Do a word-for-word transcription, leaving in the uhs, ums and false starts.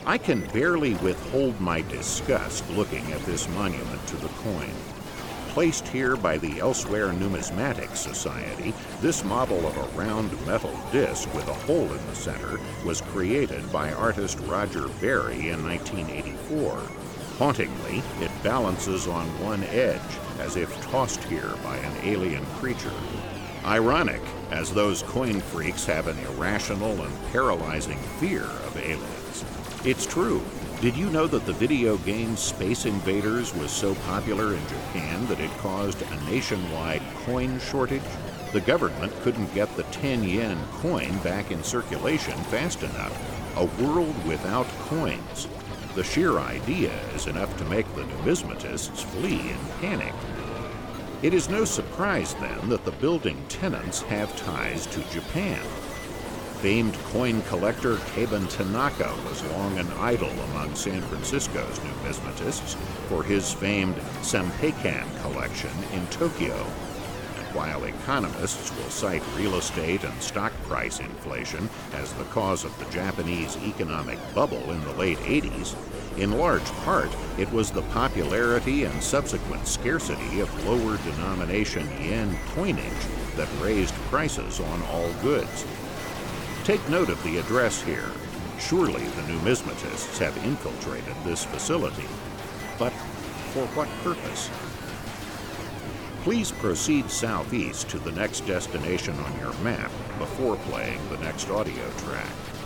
I can barely withhold my disgust looking at this monument to the coin. Placed here by the Elsewhere Numismatic Society, this model of a round metal disc with a hole in the center was created by artist Roger Berry in nineteen eighty-four. Hauntingly, it balances on one edge, as if tossed here by an alien creature. Ironic, as those coin freaks have an irrational and paralyzing fear of aliens. It's true. Did you know that the video game Space Invaders was so popular in Japan that it caused a nationwide coin shortage? The government couldn't get the ten yen coin back in circulation fast enough. A world without coins. The sheer idea is enough to make the numismatists flee in panic. It is no surprise, then, that the building tenants have ties to Japan. Famed coin collector Keiben Tanaka was long an idol among San Francisco's numismatists for his famed Senpeikan collection in Tokyo. And while economists will cite real estate and stock price inflation as the cause of the Japanese economic bubble in the late eighties, in large part it was the popularity and subsequent scarcity of lower denomination yen coinage that raised prices on all goods. Take note of the address here. Surely the numismatists have infiltrated this facility. But for what purpose? Please proceed southeast to the next destination on your map before playing the next audio track.